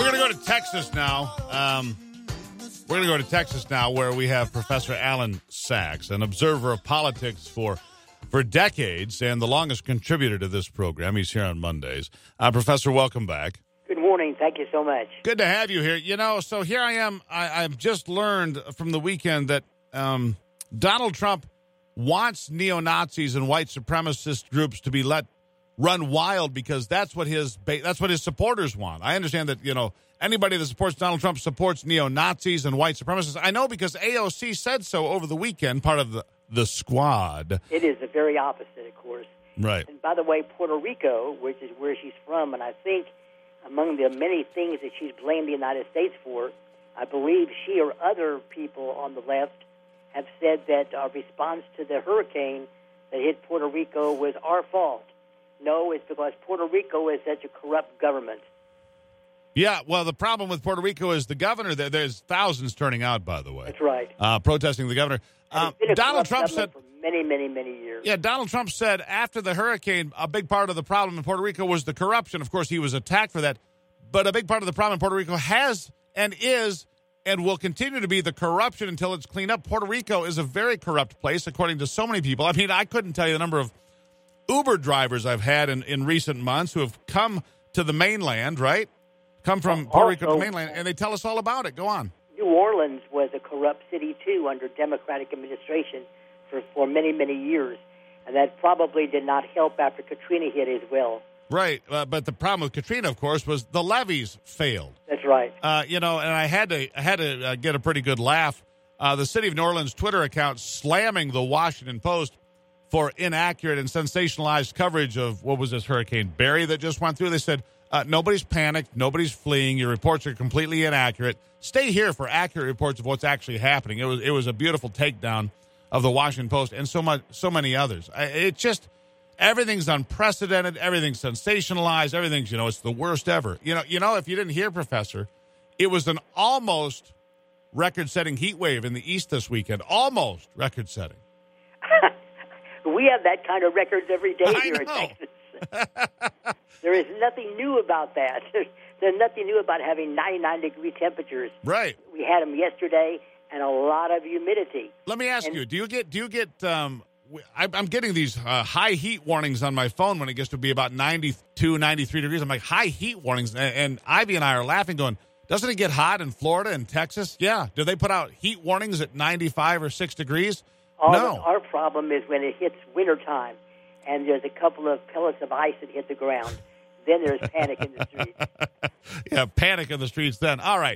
We're going to go to Texas now. We're going to go to Texas now, where we have Professor Alan Sachs, an observer of politics for decades and the longest contributor to this program. He's here on Mondays. Professor, welcome back. Good morning. Thank you so much. Good to have you here. You know, so here I am. I've just learned from the weekend that Donald Trump wants neo-Nazis and white supremacist groups to be let run wild because that's what his supporters want. I understand that, you know, anybody that supports Donald Trump supports neo-Nazis and white supremacists. I know because AOC said so over the weekend, part of the squad. It is the very opposite, of course. Right. And by the way, Puerto Rico, which is where she's from, and I think among the many things that she's blamed the United States for, I believe she or other people on the left have said that our response to the hurricane that hit Puerto Rico was our fault. No, it's because Puerto Rico is such a corrupt government. Yeah, well, the problem with Puerto Rico is the governor. There's thousands turning out, by the way. That's right. Protesting the governor. Donald Trump said for many, many, many years. Yeah, Donald Trump said after the hurricane, a big part of the problem in Puerto Rico was the corruption. Of course, he was attacked for that. But a big part of the problem in Puerto Rico has and is and will continue to be the corruption until it's cleaned up. Puerto Rico is a very corrupt place, according to so many people. I mean, I couldn't tell you the number of Uber drivers I've had in recent months who have come to the mainland, right? Come from Puerto Rico to the mainland, and they tell us all about it. Go on. New Orleans was a corrupt city, too, under Democratic administration for many, many years. And that probably did not help after Katrina hit as well. Right. But the problem with Katrina, of course, was the levees failed. That's right. You know, and I had to get a pretty good laugh. The City of New Orleans Twitter account slamming the Washington Post for inaccurate and sensationalized coverage of, what was this, Hurricane Barry that just went through. They said, nobody's panicked, nobody's fleeing, your reports are completely inaccurate. Stay here for accurate reports of what's actually happening. It was a beautiful takedown of the Washington Post and so many others. It just, everything's unprecedented, everything's sensationalized, everything's, you know, it's the worst ever. You know, if you didn't hear, Professor, it was an almost record-setting heat wave in the East this weekend. Almost record-setting. We have that kind of records every day here in Texas. There is nothing new about that. There's nothing new about having 99-degree temperatures. Right. We had them yesterday, and a lot of humidity. Let me ask you: Do you get? I'm getting these high heat warnings on my phone when it gets to be about 92, 93 degrees. I'm like, high heat warnings, and Ivy and I are laughing, going, doesn't it get hot in Florida and Texas? Yeah. Do they put out heat warnings at 95 or 6 degrees? No. Our problem is when it hits wintertime and there's a couple of pellets of ice that hit the ground. Then there's panic in the streets. Yeah, panic in the streets then. All right.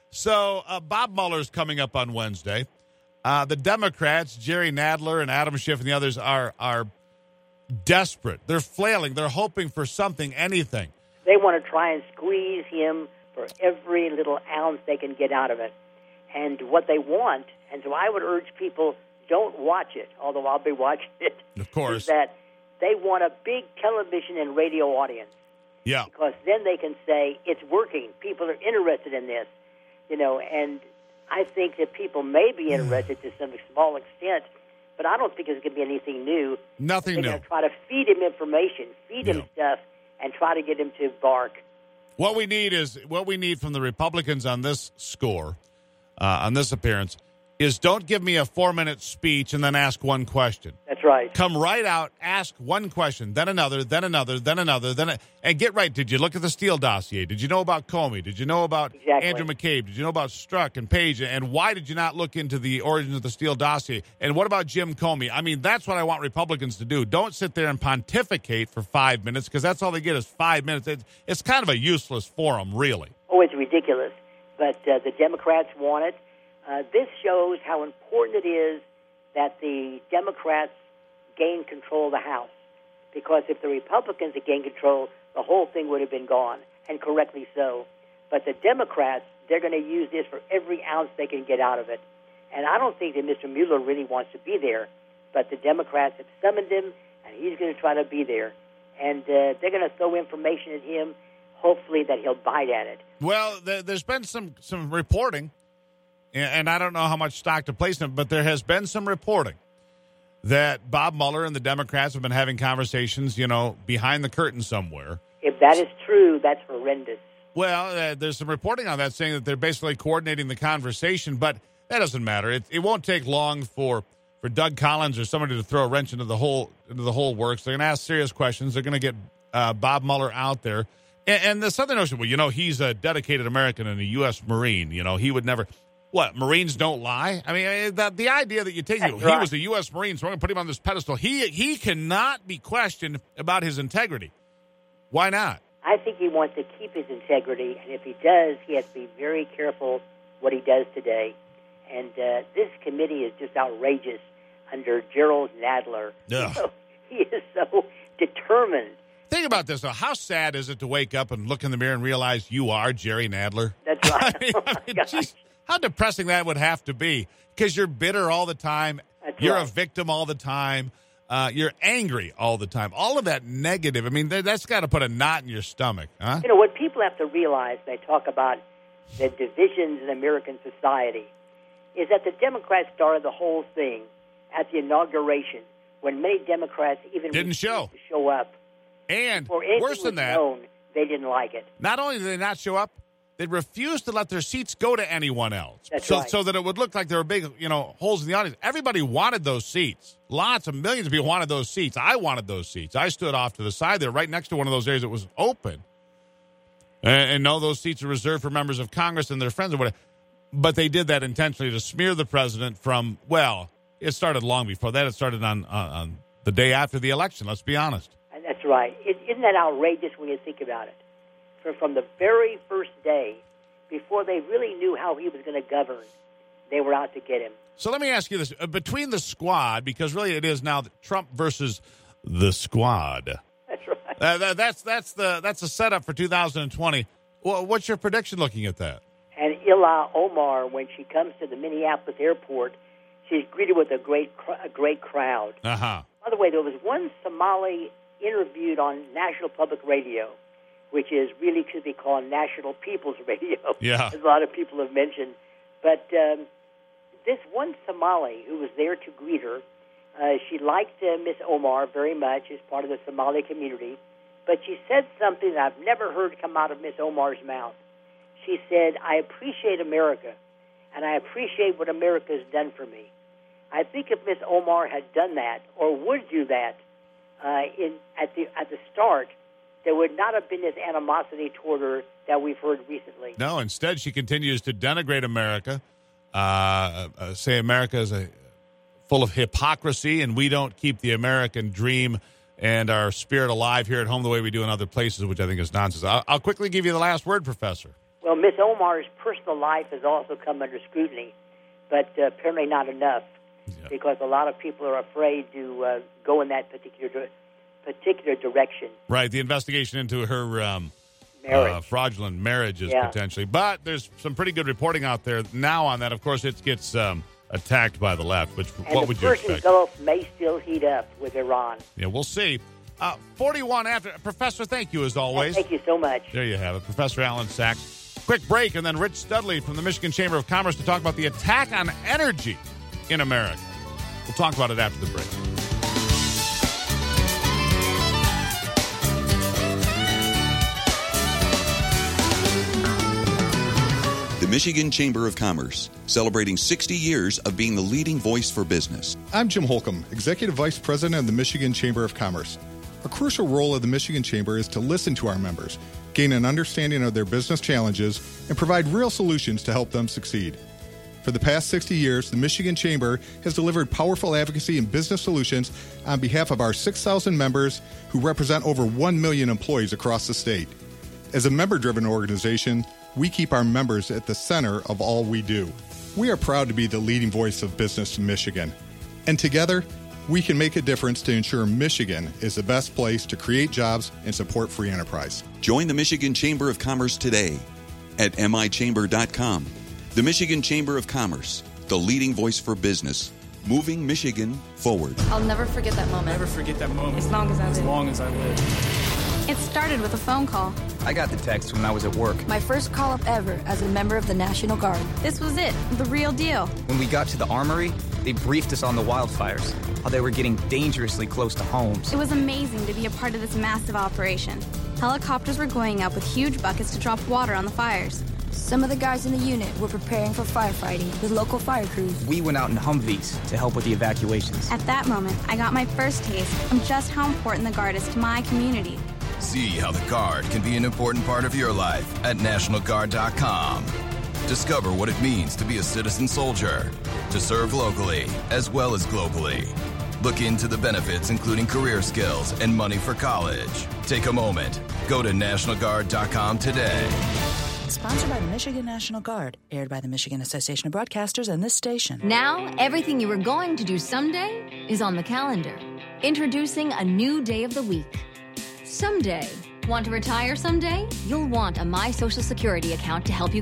So Bob Mueller's coming up on Wednesday. The Democrats, Jerry Nadler and Adam Schiff and the others, are desperate. They're flailing. They're hoping for something, anything. They want to try and squeeze him for every little ounce they can get out of it. And what they want, and so I would urge people, don't watch it, although I'll be watching it. Of course. Is that they want a big television and radio audience. Yeah. Because then they can say, it's working. People are interested in this. You know, and I think that people may be interested to some small extent, but I don't think it's going to be anything new. Nothing new. They're going to try to feed him information, feed him stuff, and try to get him to bark. What we need from the Republicans on this score, on this appearance, is don't give me a 4-minute speech and then ask one question. That's right. Come right out, ask one question, then another, then another, then another, and get right. Did you look at the Steele dossier? Did you know about Comey? Did you know about Andrew McCabe? Did you know about Strzok and Page? And why did you not look into the origins of the Steele dossier? And what about Jim Comey? I mean, that's what I want Republicans to do. Don't sit there and pontificate for 5 minutes, because that's all they get is 5 minutes. It's kind of a useless forum, really. Oh, it's ridiculous. But the Democrats want it. This shows how important it is that the Democrats gain control of the House. Because if the Republicans had gained control, the whole thing would have been gone, and correctly so. But the Democrats, they're going to use this for every ounce they can get out of it. And I don't think that Mr. Mueller really wants to be there, but the Democrats have summoned him, and he's going to try to be there. And they're going to throw information at him, hopefully that he'll bite at it. Well, there's been some reporting, and I don't know how much stock to place in it, but there has been some reporting that Bob Mueller and the Democrats have been having conversations, behind the curtain somewhere. If that is true, that's horrendous. Well, there's some reporting on that saying that they're basically coordinating the conversation, but that doesn't matter. It won't take long for Doug Collins or somebody to throw a wrench into the whole works. They're going to ask serious questions. They're going to get Bob Mueller out there. And this other notion, well, he's a dedicated American and a U.S. Marine. He would never. What, Marines don't lie? I mean, the idea that you take he was a U.S. Marine, so we're going to put him on this pedestal. He cannot be questioned about his integrity. Why not? I think he wants to keep his integrity, and if he does, he has to be very careful what he does today. And this committee is just outrageous under Gerald Nadler. He is so determined. Think about this, though. How sad is it to wake up and look in the mirror and realize you are Jerry Nadler? That's right. Geez, how depressing that would have to be, because you're bitter all the time. You're a victim all the time. You're angry all the time. All of that negative. I mean, that's got to put a knot in your stomach, huh? What people have to realize when they talk about the divisions in American society is that the Democrats started the whole thing at the inauguration when many Democrats even didn't show up. And worse than that, they didn't like it. Not only did they not show up, they refused to let their seats go to anyone else. That's right. So that it would look like there were big, holes in the audience. Everybody wanted those seats. Lots of millions of people wanted those seats. I wanted those seats. I stood off to the side there, right next to one of those areas that was open. And no, those seats are reserved for members of Congress and their friends or whatever. But they did that intentionally to smear the president from, it started long before that. It started on the day after the election, let's be honest. That's right. Isn't that outrageous when you think about it? From the very first day, before they really knew how he was going to govern, they were out to get him. So let me ask you this. Between the squad, because really it is now Trump versus the squad. That's right. That's a setup for 2020. What's your prediction looking at that? And Ilhan Omar, when she comes to the Minneapolis airport, she's greeted with a great crowd. Uh-huh. By the way, there was one Somali interviewed on National Public Radio, which is really should be called National People's Radio, as a lot of people have mentioned. But this one Somali who was there to greet her, she liked Miss Omar very much as part of the Somali community, but she said something that I've never heard come out of Miss Omar's mouth. She said, "I appreciate America, and I appreciate what America has done for me." I think if Miss Omar had done that, or would do that, at the start, there would not have been this animosity toward her that we've heard recently. No, instead she continues to denigrate America, say America is full of hypocrisy, and we don't keep the American dream and our spirit alive here at home the way we do in other places, which I think is nonsense. I'll quickly give you the last word, Professor. Well, Miss Omar's personal life has also come under scrutiny, but apparently not enough, because a lot of people are afraid to go in that particular direction. Right, the investigation into her fraudulent marriages, potentially. But there's some pretty good reporting out there now on that. Of course, it gets attacked by the left, which what would you expect? And the Persian Gulf may still heat up with Iran. Yeah, we'll see. 41 after. Professor, thank you as always. Thank you so much. There you have it. Professor Alan Sachs. Quick break, and then Rich Studley from the Michigan Chamber of Commerce to talk about the attack on energy in America. We'll talk about it after the break. The Michigan Chamber of Commerce, celebrating 60 years of being the leading voice for business. I'm Jim Holcomb, Executive Vice President of the Michigan Chamber of Commerce. A crucial role of the Michigan Chamber is to listen to our members, gain an understanding of their business challenges, and provide real solutions to help them succeed. For the past 60 years, the Michigan Chamber has delivered powerful advocacy and business solutions on behalf of our 6,000 members who represent over 1 million employees across the state. As a member-driven organization, we keep our members at the center of all we do. We are proud to be the leading voice of business in Michigan. And together, we can make a difference to ensure Michigan is the best place to create jobs and support free enterprise. Join the Michigan Chamber of Commerce today at michamber.com. The Michigan Chamber of Commerce, the leading voice for business, moving Michigan forward. I'll never forget that moment. Never forget that moment. As long as I live. As long as I live. It started with a phone call. I got the text when I was at work. My first call-up ever as a member of the National Guard. This was it, the real deal. When we got to the armory, they briefed us on the wildfires, how they were getting dangerously close to homes. It was amazing to be a part of this massive operation, Helicopters were going up with huge buckets to drop water on the fires. Some of the guys in the unit were preparing for firefighting with local fire crews. We went out in Humvees to help with the evacuations. At that moment, I got my first taste of just how important the Guard is to my community. See how the Guard can be an important part of your life at NationalGuard.com. Discover what it means to be a citizen soldier, to serve locally as well as globally. Look into the benefits, including career skills and money for college. Take a moment. Go to NationalGuard.com today. Sponsored by the Michigan National Guard. Aired by the Michigan Association of Broadcasters and this station. Now, everything you were going to do someday is on the calendar. Introducing a new day of the week. Someday. Want to retire someday? You'll want a My Social Security account to help you